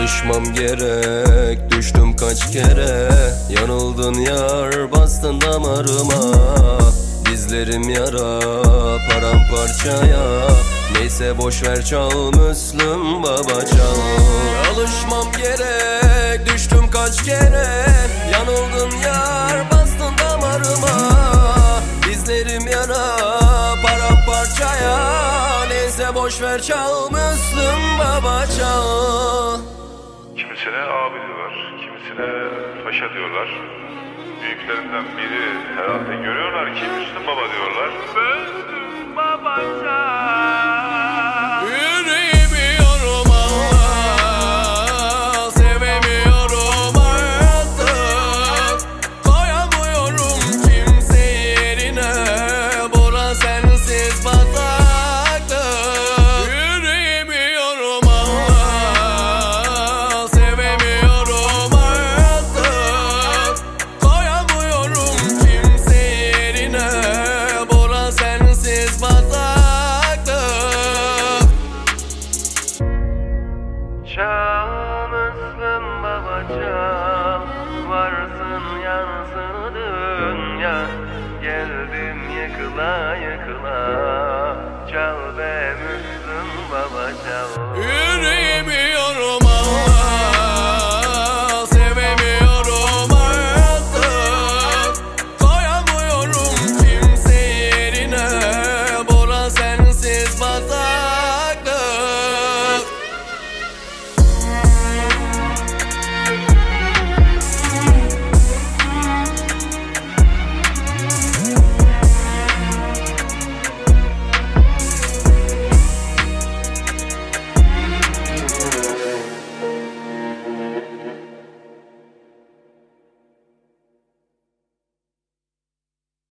Alışmam gerek, düştüm kaç kere. Yanıldın yar, bastın damarıma. Dizlerim yara, paramparçaya. Neyse boşver, çal Müslüm Baba çal. Alışmam gerek, düştüm kaç kere. Yanıldın yar, bastın damarıma. Dizlerim yara, paramparçaya. Neyse boşver, çal Müslüm Baba çal. Kimisine abi diyorlar, kimisine paşa diyorlar. Büyüklerinden biri herhalde görüyorlar ki Müslüm Baba diyorlar. Müslüm Baba çal. Yürüyemiyorum Allah, sevemiyorum artık. Koyamıyorum kimse yerine, bura sensiz bataklık. Yürüyemiyorum Allah, sevemiyorum artık. Koyamıyorum kimse yerine, bura sensiz bataklık. Çal Müslüm Baba çal, varsın yansın dünya. Geldim yıkıla yıkıla, çal be Müslüm Baba çal.